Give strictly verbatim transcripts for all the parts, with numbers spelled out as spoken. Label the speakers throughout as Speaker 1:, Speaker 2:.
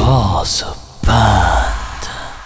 Speaker 1: کاسبند.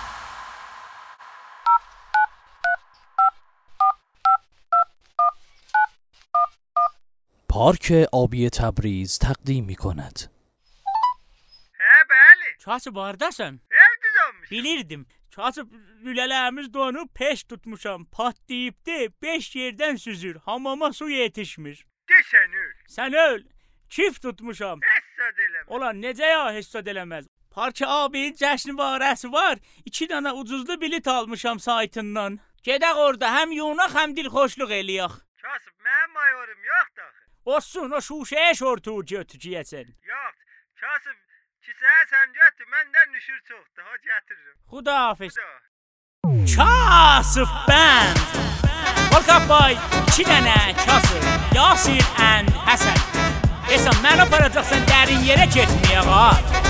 Speaker 1: پارک آبی تبریز تقدیم می کند.
Speaker 2: Hə, bəli.
Speaker 3: Kasıb hardasan?
Speaker 2: Evdə olmuş.
Speaker 3: Bilirdim. Kasıb lülələrimiz donub peş tutmuşam. Patlayıbdı. Beş yerdən süzür. Hamama su yetişmir.
Speaker 2: Desən öl.
Speaker 3: Sən öl. Çift tutmuşam.
Speaker 2: Hesad eləmə.
Speaker 3: Olan necə ya hesad eləməz. Park abinin cəşni varəsi var. İki dana ucuzlu bilet almışam saytından. Gedək orada həm yunaq həm dilxoşluq eləyək.
Speaker 2: Kasıb, mənim mayorum yoxdur axı.
Speaker 3: Olsun, o şuşəyə şortu götürəcəksən.
Speaker 2: Yox. Kasıb, kisəyə sən götür, məndən düşür çoxdur. Ha gətiririm.
Speaker 3: Xudahafiz.
Speaker 2: Xuda.
Speaker 3: Kasıb bənd. Volkabay, iki dənə kasıb. Yasir and Həsən. Esən, mən aparacaqsan dərin yerə getməyək ha.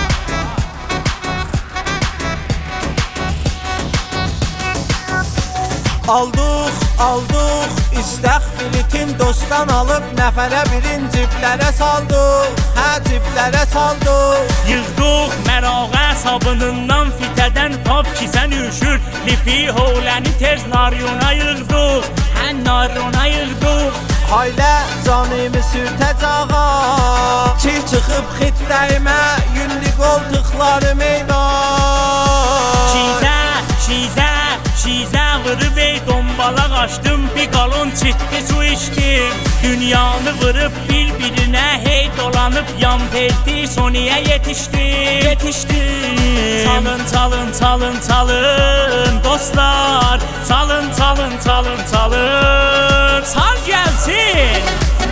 Speaker 4: Aldıq, aldıq, istək biletin dostdan alıb nəfərə birin ciblərə saldıq, hə ciblərə saldıq.
Speaker 3: Yığdıq mərağə sabınından fitədən tab kisən üşür. Lifi holəni tez naryona yığdıq, hə naryona yığdıq.
Speaker 4: Haylə canımı sürtəcağa, çi çıxıb xitdəyimə, yünlü qoltuqlarım eyvah.
Speaker 3: Şizə, şizə, şizə vırıb ey dombalaq açdım. Bir qalon çitdi su içdim. Dünyanı vırıb bir-birinə hey dolanıb yan perdi Soniyə yetişdim. Yetişdim. Çalın, çalın, çalın, çalın dostlar. Çalın, çalın, çalın, çalın. Çal gəlsin.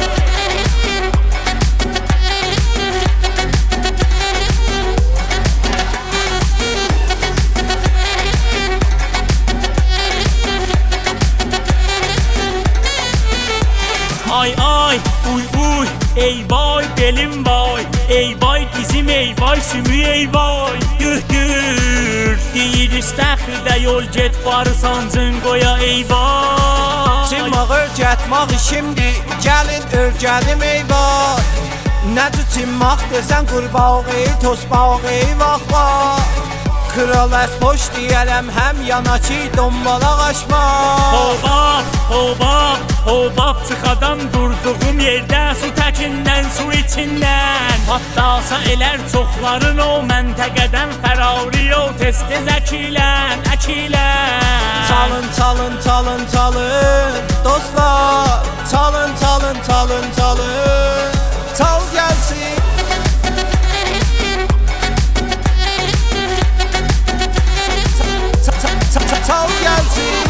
Speaker 3: Ay ay, uy uy, ey vay belim vay. Ey vay dizim ey vay, sümü ey vay. Güh gür, deyir istəxirdə yol get barı sancın qoya ey vay.
Speaker 4: Çimmaq örgətmaq işimdir, gəlin örgəlim eyvah. Nədir çimmaq desən qurbağı, tosbağı eyvah var. Kral əs boş deyərəm həm yanaçı dombalaq açma.
Speaker 3: Hobab, hobab, hobab çıxadan durduğum yerdə. Su təkindən, su içindən Hattasa elər çoxların o məntəqədən fərari o tez-tez əkilən, əkilən.
Speaker 4: Çalın, çalın, çalın, çalın dostlar. Çalın, çalın, çalın, çalın. Çal gəlsin. Çal gəlsin.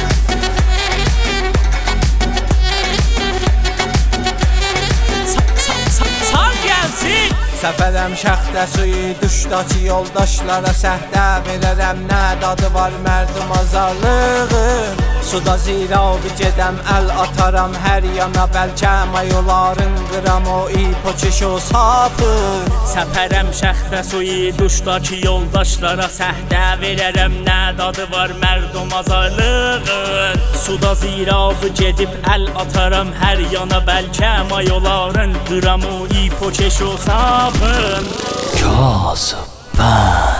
Speaker 3: Çal gəlsin.
Speaker 4: Səfərəm şəxtə suyu düşdakı yoldaşlara səhdə verərəm. Nə dadı var mərdum azarlığın. Suda zirabı gedəm əl ataram hər yana. Bəlkə mayoların qıram o ipoçeş o sapın.
Speaker 3: Səfərəm şəxtə suyu düşdakı yoldaşlara səhdə verərəm. Nə dadı var mərdum azarlığın. Suda zirabı gedib əl ataram hər yana. Bəlkə mayoların qıram o ipoçeş o sapın.
Speaker 1: کاسبند.